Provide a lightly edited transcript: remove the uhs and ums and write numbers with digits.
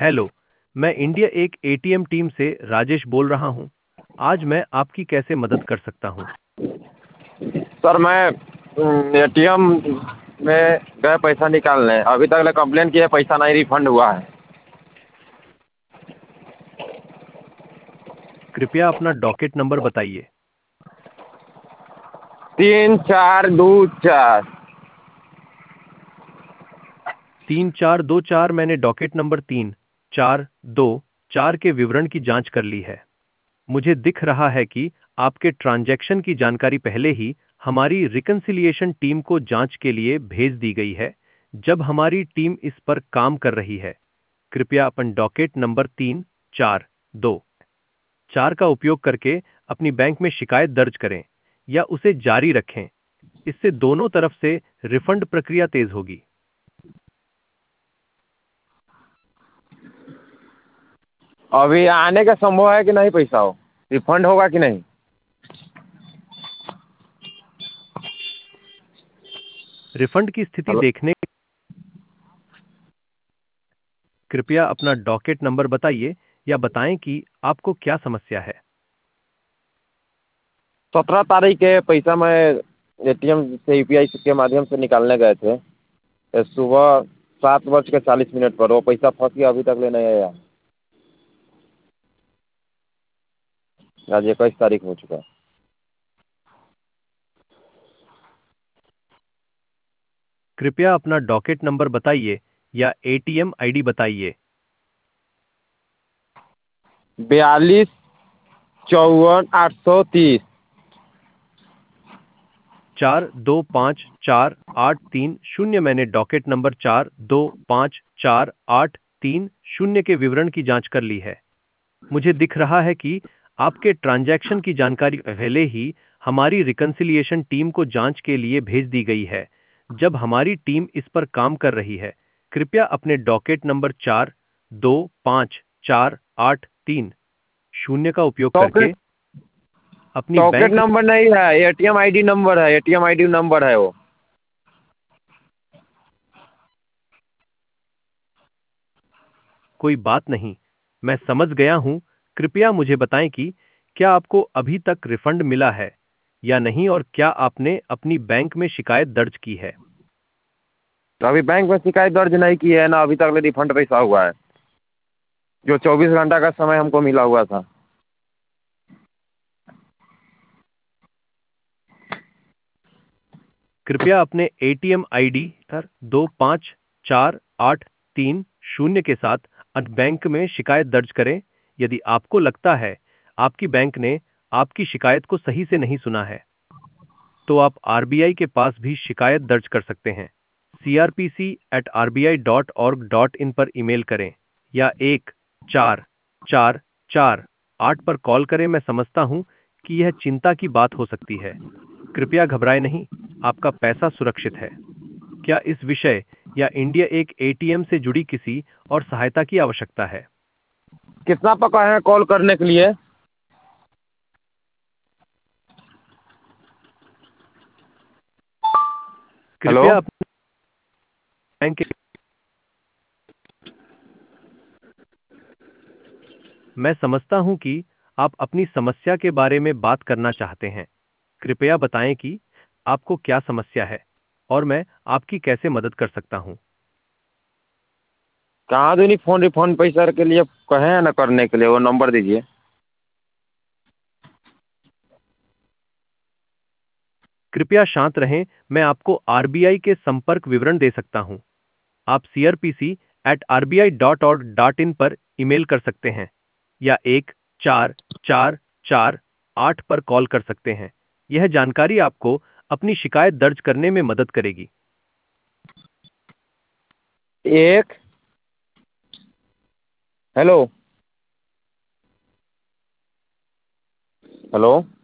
Hello, मैं India एक ATM team से राजेश बोल रहा हूँ। आज मैं आपकी कैसे मदद कर सकता हूँ? सर मैं एटीएम में गए पैसा निकालने, अभी तक ले कंप्लेन किए पैसा नहीं रिफंड हुआ है। कृपया अपना डॉकेट नंबर बताइए। 3424। 3424। मैंने डॉकेट नंबर 3424 के विवरण की जांच कर ली है। मुझे दिख रहा है कि आपके ट्रांजैक्शन की जानकारी पहले ही हमारी रिकंसिलिएशन टीम को जांच के लिए भेज दी गई है, जब हमारी टीम इस पर काम कर रही है। कृपया अपन डॉकेट नंबर 3424 का उपयोग करके अपनी बैंक में शिकायत दर्ज करें या उसे जारी रखें। इससे दोनों तरफ से रिफंड प्रक्रिया तेज होगी। अभी आने का संभव है कि नहीं, पैसा हो रिफंड होगा कि नहीं? रिफंड की स्थिति हेलो। देखने कृपया अपना डॉकेट नंबर बताइए या बताएं कि आपको क्या समस्या है। 17 तारीख के पैसा मैं एटीएम से यूपीआई के माध्यम से निकालने गए थे, सुबह 7:40 पर वो पैसा फंस गया, अभी तक ले नहीं आया। आज 21 तारीख हो चुका है। कृपया अपना डॉकेट नंबर बताइए या एटीएम आईडी बताइए। 4254 830। 4254 830। मैंने डॉकेट नंबर 4254 830 के विवरण की जांच कर ली है। मुझे दिख रहा है कि आपके ट्रांजैक्शन की जानकारी पहले ही हमारी रिकंसिलिएशन टीम को जांच के लिए भेज दी गई है, जब हमारी टीम इस पर काम कर रही है। कृपया अपने डॉकेट नंबर 4254 830 का उपयोग करके डॉकेट अपनी डॉकेट बैंक में नंबर नहीं है, एटीएम आईडी नंबर है, एटीएम आईडी नंबर है वो। कोई बात नहीं, मैं समझ गया हूं। कृपया मुझे बताएं कि क्या आपको अभी तक रिफंड मिला है या नहीं, और क्या आपने अपनी बैंक में शिकायत दर्ज की है। तो अभी बैंक में शिकायत दर्ज नहीं की है ना, अभी तक ले रिफंड पैसा हुआ है, जो 24 घंटा का समय हमको मिला हुआ था। कृपया अपने एटीएम आईडी 254830 के साथ बैंक में शिकायत दर्ज करें। यदि आपको लगता है आपकी बैंक ने आपकी शिकायत को सही से नहीं सुना है, तो आप आरबीआई के पास भी शिकायत दर्ज कर सकते हैं। crpc@rbi.org.in पर ईमेल करें या 14448 पर कॉल करें। मैं समझता हूं कि यह चिंता की बात हो सकती है। कृपया घबराएं नहीं, आपका पैसा सुरक्षित है। क्या इस विषय या इंडिया एक एटीएम से जुड़ी किसी और सहायता की आवश्यकता है? कितना पका है कॉल करने के लिए? हेलो। कृपया अपने बैंक के मैं समझता हूं कि आप अपनी समस्या के बारे में बात करना चाहते हैं। कृपया बताएं कि आपको क्या समस्या है और मैं आपकी कैसे मदद कर सकता हूं। कहाँ दूनी फोन रिफंड पैसा के लिए कहे हैं ना करने के लिए, वो नंबर दीजिए। कृपया शांत रहें, मैं आपको आरबीआई के संपर्क विवरण दे सकता हूं। आप crpc@rbi.org.in पर ईमेल कर सकते हैं या 14448 पर कॉल कर सकते हैं। यह जानकारी आपको अपनी शिकायत दर्ज करने में मदद करेगी। एक हेलो। हेलो।